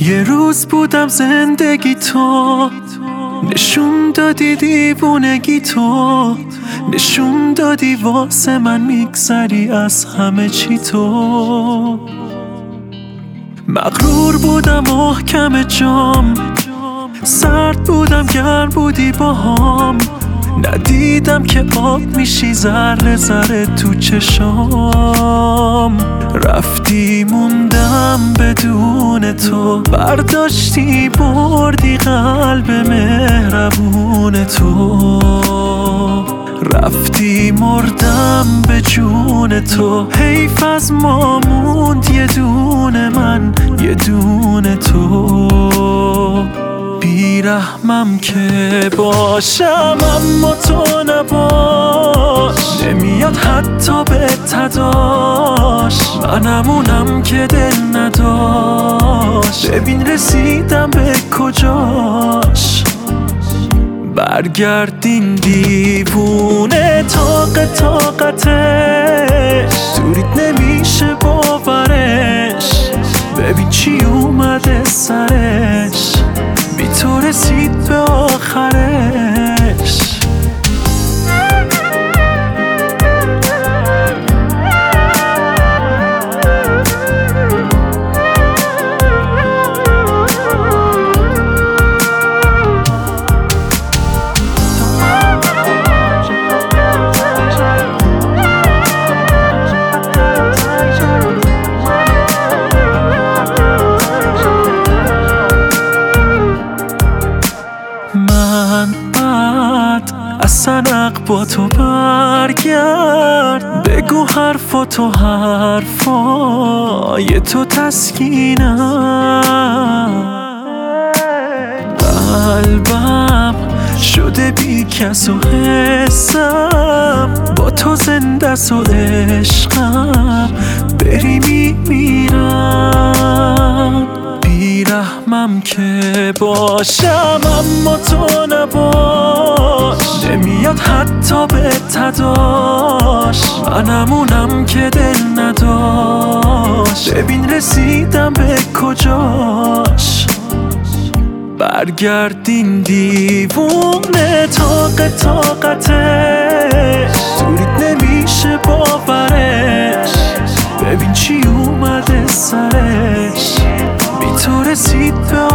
یه روز بودم زندگی تو، نشون دادی دیوونگی تو، نشون دادی واسه من میگذری از همه چی تو. مغرور بودم محکم جام، سرد بودم گرم بودی باهام، ندیدم که آب میشی ذره ذره تو چشام. رفتی موندم بدون تو، برداشتی بردی قلب مهربون تو. رفتی مردم به جون تو، حیف از ما موند یه دونه من یه دونه تو. بیرحمم که باشم اما تو نباش، نمیاد حتی به تداش، منمونم که دل نداشت. ببین رسیدم به کجاش، برگردین دیوونه طاقتش، دوریت نمیشه باورش. ببین چی اومده سرش، بی تو رسید به آخرش. اصلا با تو برگرد، بگو حرفاتو حرفای تو تسکینم. قلبم شده بی کس و حسم، با تو زنده س و عشقم، بری میمیرم. بیرحمم که باشم اما تو نباش، نمیاد حتی به تداش، منمونم که دل نداشت. ببین رسیدم به کجاش، برگردین دیوونه طاقتش، دوریت نمیشه باورش. ببین چی اومده سرش، بی تو رسید به